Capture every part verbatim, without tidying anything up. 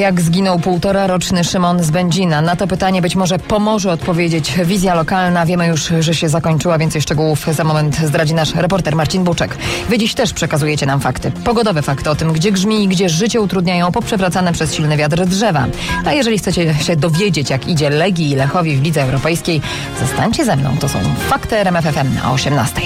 Jak zginął półtoraroczny Szymon z Będzina? Na to pytanie być może pomoże odpowiedzieć wizja lokalna. Wiemy już, że się zakończyła, więcej szczegółów za moment zdradzi nasz reporter Marcin Buczek. Wy dziś też przekazujecie nam fakty. Pogodowe fakty o tym, gdzie grzmi i gdzie życie utrudniają poprzewracane przez silny wiatr drzewa. A jeżeli chcecie się dowiedzieć, jak idzie Legii i Lechowi w Lidze Europejskiej, zostańcie ze mną. To są fakty R M F F M o osiemnastej.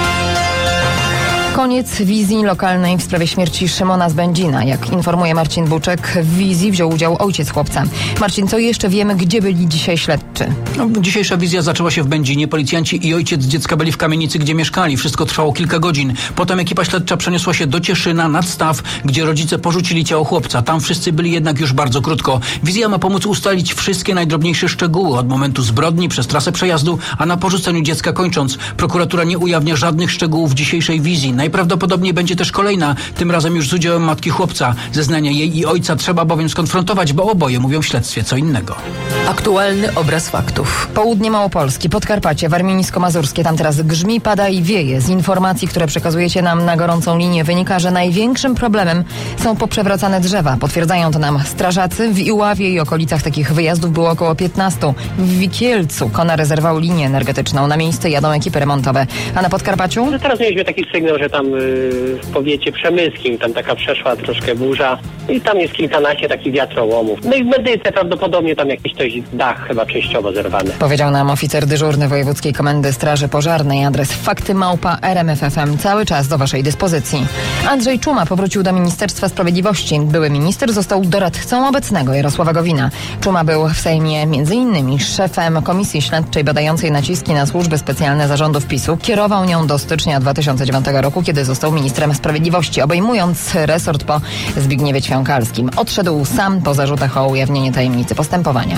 Koniec wizji lokalnej w sprawie śmierci Szymona z Będzina. Jak informuje Marcin Buczek, w wizji wziął udział ojciec chłopca. Marcin, co jeszcze wiemy, gdzie byli dzisiaj śledczy? No, dzisiejsza wizja zaczęła się w Będzinie. Policjanci i ojciec dziecka byli w kamienicy, gdzie mieszkali. Wszystko trwało kilka godzin. Potem ekipa śledcza przeniosła się do Cieszyna, nad Staw, gdzie rodzice porzucili ciało chłopca. Tam wszyscy byli jednak już bardzo krótko. Wizja ma pomóc ustalić wszystkie najdrobniejsze szczegóły od momentu zbrodni przez trasę przejazdu, a na porzuceniu dziecka kończąc. Prokuratura nie ujawnia żadnych szczegółów dzisiejszej wizji. Najprawdopodobniej będzie też kolejna, tym razem już z udziałem matki chłopca. Zeznania jej i ojca trzeba bowiem skonfrontować, bo oboje mówią w śledztwie co innego. Aktualny obraz faktów. Południe Małopolski, Podkarpacie, Warmińsko-Mazurskie. Tam teraz grzmi, pada i wieje. Z informacji, które przekazujecie nam na gorącą linię, wynika, że największym problemem są poprzewracane drzewa. Potwierdzają to nam strażacy. W Iławie i okolicach takich wyjazdów było około piętnastu. W Wikielcu Konar zerwał linię energetyczną. Na miejsce jadą ekipy remontowe. A na Podkarpaciu? No teraz mieliśmy taki sygnał, że tam y, w powiecie przemyskim, tam taka przeszła troszkę burza i tam jest kilkanaście takich wiatrołomów. No i w Medyce prawdopodobnie tam jakiś też dach chyba częściowo zerwany. Powiedział nam oficer dyżurny Wojewódzkiej Komendy Straży Pożarnej. Adres fakty małpa R M F F M. Cały czas do waszej dyspozycji. Andrzej Czuma powrócił do Ministerstwa Sprawiedliwości. Były minister został doradcą obecnego Jarosława Gowina. Czuma był w Sejmie między innymi szefem Komisji Śledczej badającej naciski na służby specjalne zarządów PiSu. Kierował nią do stycznia dwa tysiące dziewiątego roku, kiedy został ministrem sprawiedliwości, obejmując resort po Zbigniewie Ćwiąkalskim. Odszedł sam po zarzutach o ujawnienie tajemnicy postępowania.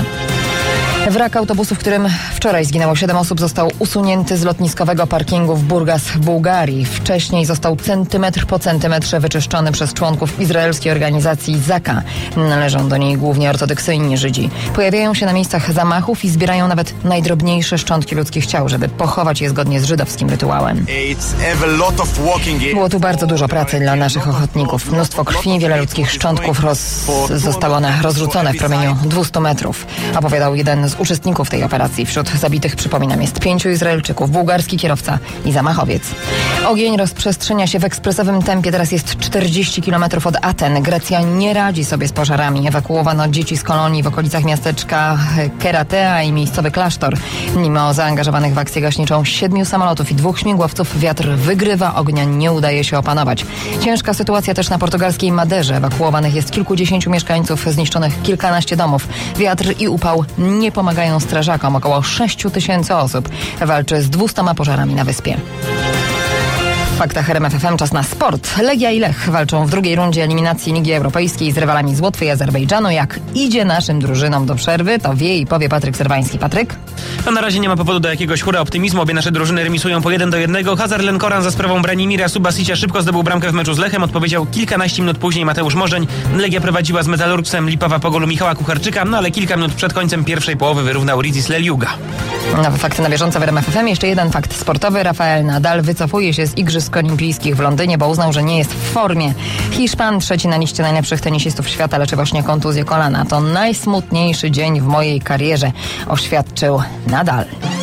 Wrak autobusu, w którym wczoraj zginęło siedem osób, został usunięty z lotniskowego parkingu w Burgas w Bułgarii. Wcześniej został centymetr po centymetrze wyczyszczony przez członków izraelskiej organizacji Zaka. Należą do niej głównie ortodoksyjni Żydzi. Pojawiają się na miejscach zamachów i zbierają nawet najdrobniejsze szczątki ludzkich ciał, żeby pochować je zgodnie z żydowskim rytuałem. Było tu bardzo dużo pracy dla naszych ochotników. Mnóstwo krwi, wiele ludzkich szczątków roz... zostały one rozrzucone w promieniu dwustu metrów. Opowiadał jeden z uczestników tej operacji. Wśród zabitych, przypominam, jest pięciu Izraelczyków, bułgarski kierowca i zamachowiec. Ogień rozprzestrzenia się w ekspresowym tempie. Teraz jest czterdzieści kilometrów od Aten. Grecja nie radzi sobie z pożarami. Ewakuowano dzieci z kolonii w okolicach miasteczka Keratea i miejscowy klasztor. Mimo zaangażowanych w akcję gaśniczą siedmiu samolotów i dwóch śmigłowców, wiatr wygrywa, ognia nie udaje się opanować. Ciężka sytuacja też na portugalskiej Maderze. Ewakuowanych jest kilkudziesięciu mieszkańców, zniszczonych kilkanaście domów. Wiatr i upał nie pomagają strażakom. Około sześciu tysięcy osób walczy z dwustoma pożarami na wyspie. W faktach R M F F M czas na sport. Legia i Lech walczą w drugiej rundzie eliminacji Ligi Europejskiej z rywalami z Łotwy i Azerbejdżanu. Jak idzie naszym drużynom do przerwy, to wie i powie Patryk Serwański. Patryk? No na razie nie ma powodu do jakiegoś hura optymizmu. Obie nasze drużyny remisują po jeden do jednego. Hazar Lenkoran za sprawą Branimira Subasicia szybko zdobył bramkę w meczu z Lechem. Odpowiedział kilkanaście minut później Mateusz Morzeń. Legia prowadziła z Metalurgsem Lipawa po golu Michała Kucharczyka, no ale kilka minut przed końcem pierwszej połowy wyrównał Rizis Leliuga. Nowe fakty na bieżąco w R M F F M. Jeszcze jeden fakt sportowy. Rafael Nadal wycofuje się z Igrzysk Olimpijskich w Londynie, bo uznał, że nie jest w formie. Hiszpan, trzeci na liście najlepszych tenisistów świata, leczy właśnie kontuzję kolana. To najsmutniejszy dzień w mojej karierze, oświadczył Nadal.